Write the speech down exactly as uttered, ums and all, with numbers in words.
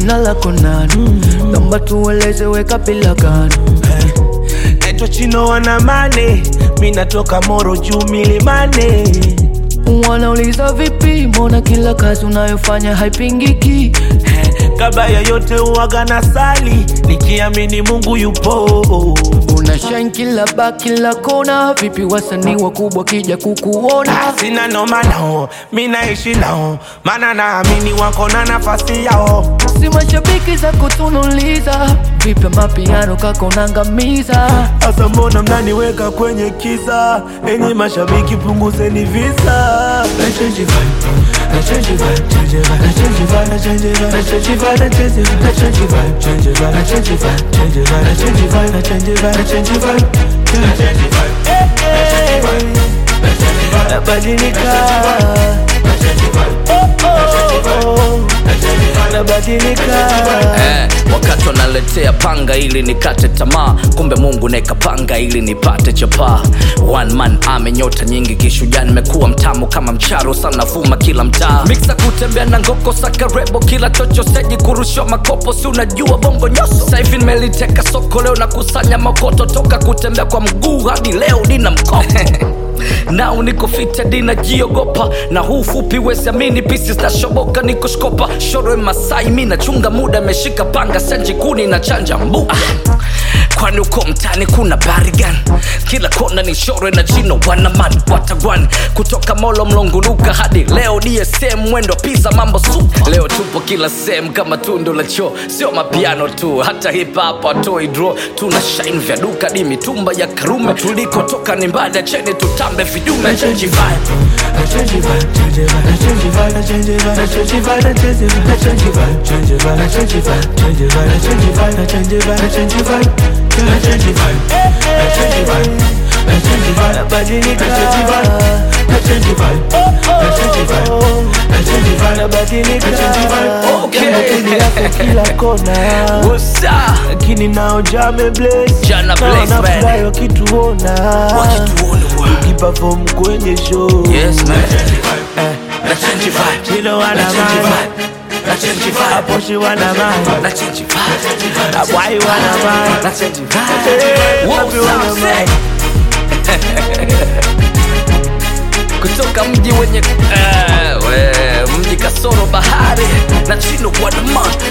jina lako nani? Naomba tueleze weka bila gani. Naitwa Chino wana mane, mimi natoka Moro juu milimani. Wanauliza vipi, mbona kila kazi unayofanya haipingiki? Kabla ya yote uwaga na sali, nikiamini Mungu yupo. Una shine kila ba kila kona, vipi wasanii wakubwa kija kukuona? Sina noma nao, mimi naishi nao, maana naamini wako na nafasi yao. Si mashabiki za kutunuliza, vipi mapiano kako nangamiza? Asa mbona mnaniweka kwenye kiza? Enyi mashabiki punguzeni visa. Na change vibe, na change vibe, change vibe, na change vibe, na change vibe, na change vibe, na change vibe, na change vibe, change vibe, na change vibe, change vibe, na change vibe, na change vibe, na change vibe, na change vibe, na change vibe, nabadilika, na change vibe, na change vibe, nabadilika. Eh, wakati wanaletea panga ili nikate tamaa, kumbe Mungu neka panga ili nipate chapa. One man army, nyota nyingi kishujaa, nimekuwa mtamu kama mcharo sana vuma kila mtaa. Mixa kutembea na ngoko saka rebo kila chocho, seji kurushwa makopo, si unajua bongo nyoso. Sasa hivi nimeliteka soko, leo nakusanya makoto, toka kutembea kwa mguu hadi leo nina mkopo. Now niko fit hadi najiogopa, na huu fupi wezi amini pieces na shoboka niko shkopa. Shoro Masai mimi nachunga muda, meshika panga senji kuni na chanja mbu. Ah, kwani uko mtani kuna barigan, kila kona ni shoro na Chino wana man watagwan. Kutoka Molo Mlonguluka hadi leo D S M mwendo pizza mambo super. Leo tupo kila sehemu kama tundu la choo, sio mapiano tu hata hip hop atoi draw. Tuna shine vya duka di mitumba ya Karume, tuliko toka ni mbada cheni tutambe vidume. Na change vibe, na change vibe, change vibe, na change vibe, na change vibe, na change vibe, na change vibe, na change vibe, change vibe, na change vibe, change vibe, na change vibe, na change vibe, na change vibe, na change vibe, na change vibe, na change vibe, nabadilika, na change vibe, na change vibe, na change vibe, na change vibe, nabadilika, na change vibe. Okay, yako kila kona. What's up? Lakini nao jame bless, Jana bless man. Nafurahi wakituona, Wakituona ukiperform kwenye show. Yes man. Na change vibe, Chino wana man, na change vibe, Aposhi wana man, na change vibe, Abwai wana man, na change vibe. What's up say? Kutoka mji wenye uh, we, mji kasoro bahari, na Chino wana man.